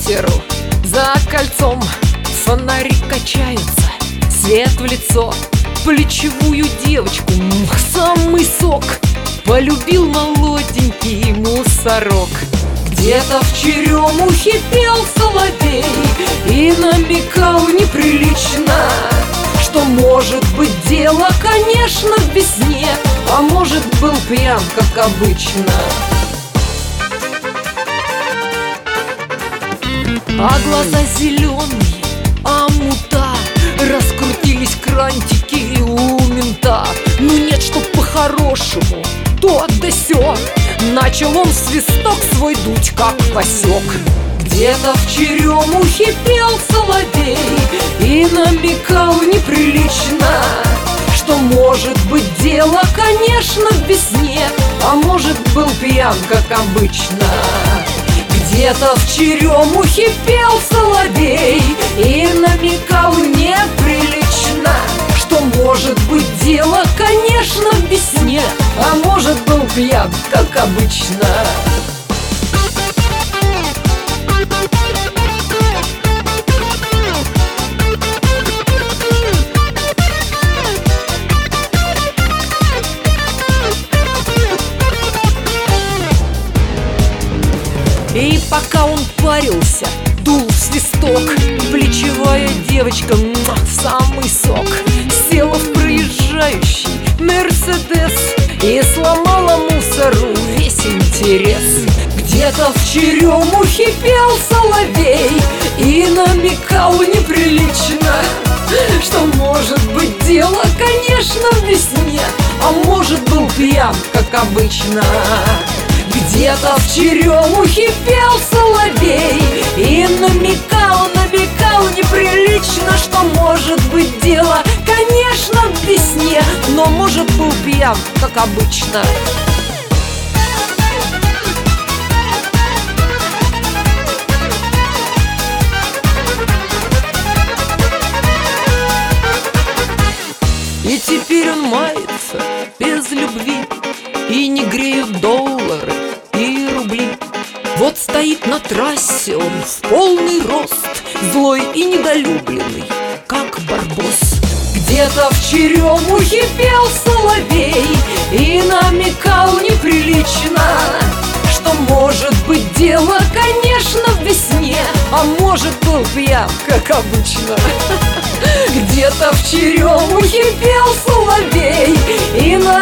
ветеру. За кольцом фонари качаются, свет в лицо, плечевую девочку, самый сок полюбил молоденький мусорок. Где-то в черемухе пел соловей и намекал неприлично, что может быть дело, конечно, в весне, а может был пьян, как обычно. А глаза зеленые, а мута, раскрутились крантики у мента. Ну нет, чтоб по-хорошему, то да сё. Начал он свисток свой дуть, как посек. Где-то в черемухе пел соловей и намекал неприлично, что может быть дело, конечно, в весне, а может был пьян, как обычно. Где-то в черемухе пел соловей и намекал неприлично, что может быть дело, конечно, в весне, а может был пьян, как обычно. И пока он парился, дул в свисток, плечевая девочка, самый сок, села в проезжающий Мерседес и сломала мусору весь интерес. Где-то в черемухе пел соловей и намекал неприлично, что может быть дело, конечно, в весне, а может был пьян, как обычно. Где-то в черемухе пел соловей и намекал неприлично, что может быть дело, конечно, в весне, но может был пьян, как обычно. И теперь он мается без любви, и не греют доллары и рубли. Вот стоит на трассе он в полный рост, злой и недолюбленный, как барбос. Где-то в черемухе пел соловей и намекал неприлично, что может быть дело, конечно, в весне, а может был пьян, как обычно. Где-то в черемухе пел соловей и